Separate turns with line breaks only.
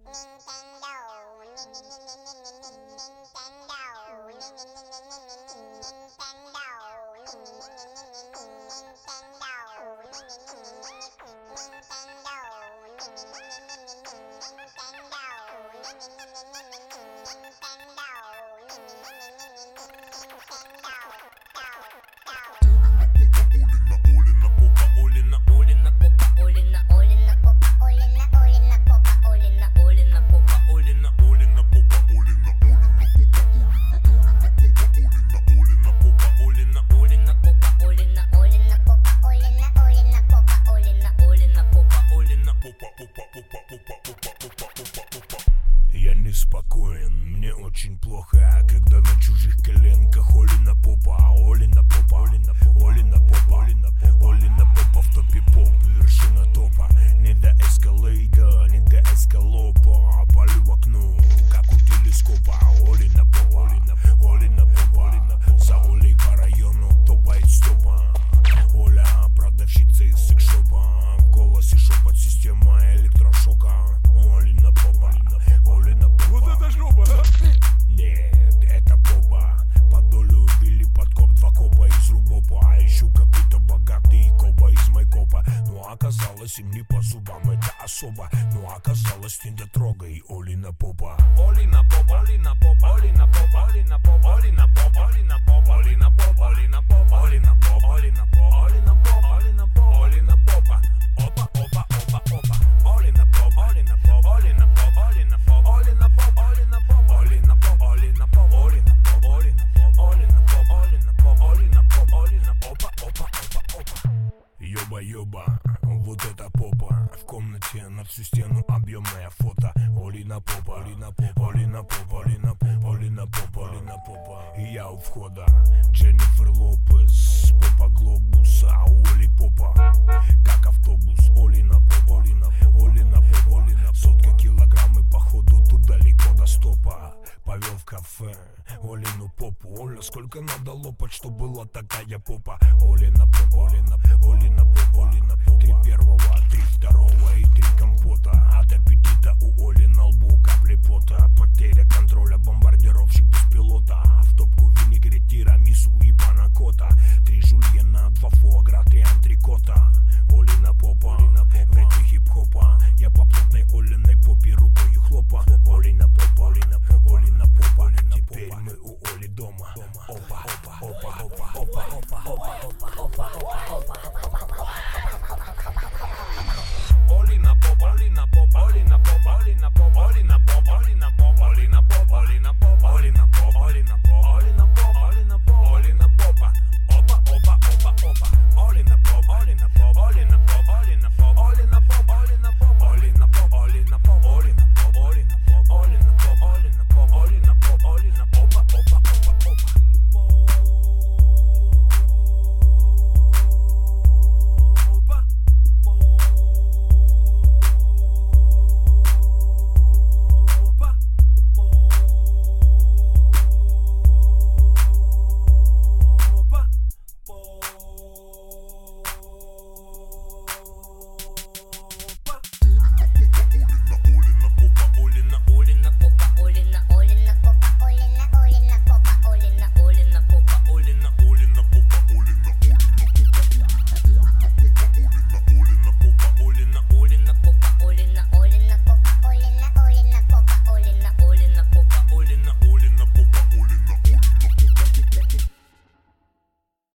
Я неспокоен, мне очень плохо, когда на чужих коленках Олина попа, Олина попа, Олина попа, Олина попа, Олина попа в топе поп, вершина топа. Не до эскалейда, не до эскалопа, палю в окно, как у телескопа. Олина попа, Олина попа, за Олей по району топает стопа. Оля продавщица из секшопа, в голосе шепот, система электрошока. Олина попа, Олина попа.
Вот это жопа!
Нет, это попа. Под долю били подкоп, два копа из рубопа. А ищу какой-то богатый копа из майкопа. Ну оказалось им не по зубам, это особо. Ну оказалось не дотрогай, Олина попа.
Олина попа, Олина попа, Олина попа, Олина попа, Олина попа, Олина попа, Олина попа, Олина попа, Олина попа, Олина попа, Олина попа, Олина попа, Олина попа. Опа, опа, опа, опа. Олина попа, Олина попа, Олина попа, Олина попа, Олина попа, Олина попа, Олина попа, Олина попа, Олина попа, Олина попа, Олина попа, Олина попа, Олина попа, Олина попа, опа, опа, опа.
Ёба-ёба, вот это попа. В комнате на всю стену объемное фото. Олина попа, Олина попа, Олина попа, Олина попа, Олина попа, Олина попа. И я у входа, Дженнифер Лопес, попа глобуса, Оли попа, как автобус. Олина попа, Олина попа, Олина попа, Олина. Сотка килограмм и походу тут далеко до стопа. Повел в кафе Олину попу. Оля, сколько надо лопать, что была такая попа. Олина попа, Олина попа, Олина попа, Олина